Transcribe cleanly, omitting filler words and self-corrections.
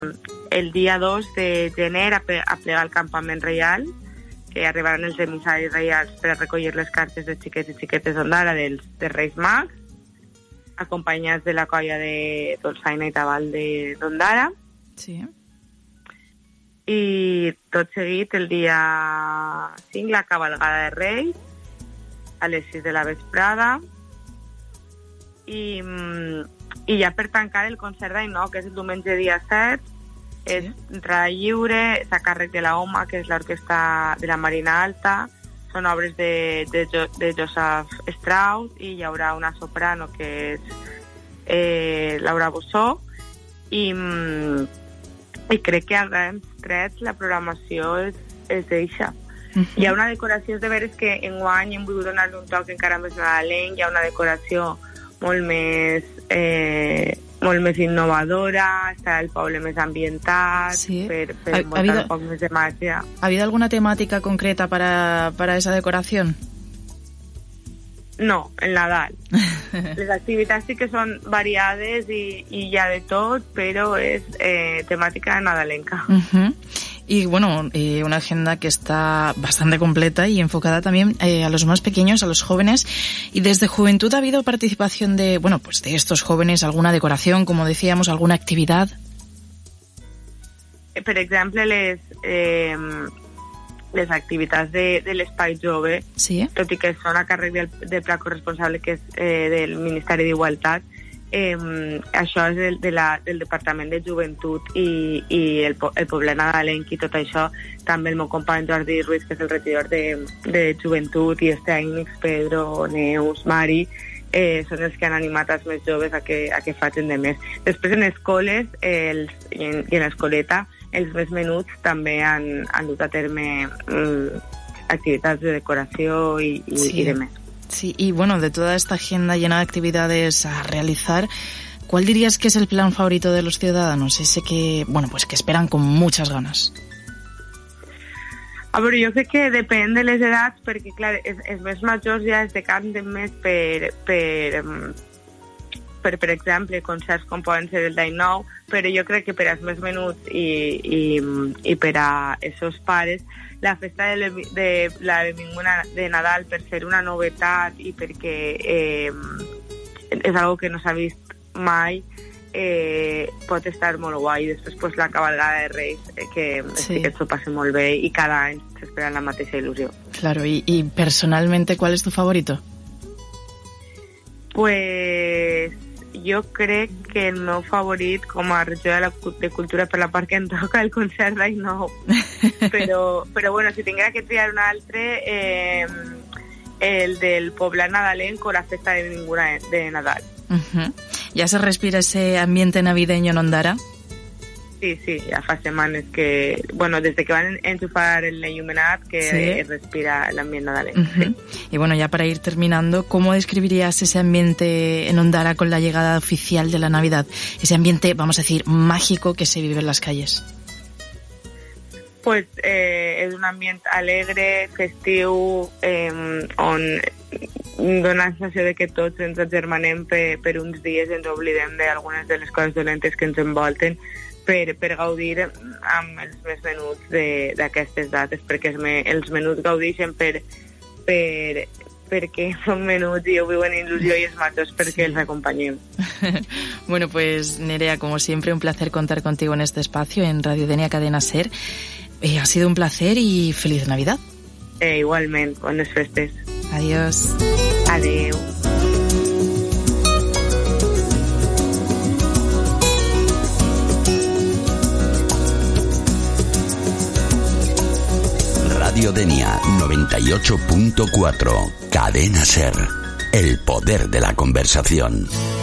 el dia 2 de gener a plegar al campament reial, que arribaran els emissaris reials per a recollir les cartes de xiquets i xiquetes d'Ondara de Reis Mags, acompanyats de la colla de Dolçaina i Tabal d'Ondara. Sí. I tot seguit, el dia 5, la cabalgada de Reis, a les 6 de la vesprada. I ja per tancar el concert d'Ainhoa, que és el diumenge dia 7, és entrada lliure, és a càrrec de la OMA, que és l'orquestra de la Marina Alta, són obres de Joseph Strauss, i hi haurà una soprano que és Laura Bossó, i crec que a grans trets la programació és d'eixa. Hi ha una decoració de veres que enguany hem volgut donar-li un toc encara més nadalenc, hi ha una decoració molt més innovadora, està el poble més ambientat, per montar un poc més de màgia. ¿Ha habido alguna temática concreta para esa decoración? No, el Nadal. Les activitats sí que són variades i hi ha de tot, però és temàtica nadalenca. Y bueno, una agenda que está bastante completa y enfocada también a los más pequeños, a los jóvenes. Y desde Juventud ha habido participación de estos jóvenes, alguna decoración, como decíamos, alguna actividad. Per exemple, les activitats de l'Espai Jove, tot i que són a càrrec del pla corresponsable, que és del Ministeri d'Igualtat, això és del Departament de Joventut i el poble nadalenc i tot això. També el meu company Jordi Ruiz, que és el regidor de Joventut, i els tècnics Pedro, Neus, Mari, són els que han animat els més joves a que facin de més. Després en escoles i en l'escoleta els més menuts també han dut a terme activitats de decoració i de més. Sí, y bueno, de toda esta agenda llena de actividades a realizar, ¿cuál dirías que es el plan favorito de los ciudadanos? Ese que, que esperan con muchas ganas. A veure, jo crec que depèn de les edats, perquè, clar, els més majors ja es decanten més per exemple, concerts com poden ser el d'Ainhoa, però jo crec que per als més menuts i per a els seus pares, la festa de la benvinguda de Nadal, per ser una novetat i perquè és algo que no s'ha vist mai, pot estar molt guai. Després la cabalgada de Reis, que sí que s'ho passa molt bé i cada any s'espera la mateixa il·lusió. Claro, y personalmente, ¿cuál es tu favorito? Pues jo crec que el meu favorit com a regidora de Cultura, per la part que em toca, el concert d'Ainhoa. Però bueno, si tinguera que triar un altre, el del poble nadalenc o la festa de benvinguda de Nadal. ¿Ya se respira ese ambiente navideño en Ondara? Sí, ja fa setmanes que... Bueno, desde que van enchufar el enllumenat que respira el ambiente nadalenc. Sí. Y bueno, ya para ir terminando, ¿cómo describirías ese ambiente en Ondara con la llegada oficial de la Navidad? Ese ambiente, vamos a decir, mágico que se vive en las calles. Pues és un ambient alegre, festiu, on dona la sensació de que tots ens agermanem per uns dies, ens oblidem d'algunes de les coses dolentes que ens envolten per gaudir amb els més menuts d'aquestes dates, perquè els menuts gaudeixen perquè són menuts i ho viuen il·lusió, i els majors perquè els acompanyem. Bueno, pues Nerea, como siempre, un placer contar contigo en este espacio en Radio Denia Cadena Ser. Ha sido un placer y feliz Navidad. Igualment, bones festes. Adiós. Adeu. Radio Denia 98.4, Cadena Ser, el poder de la conversación.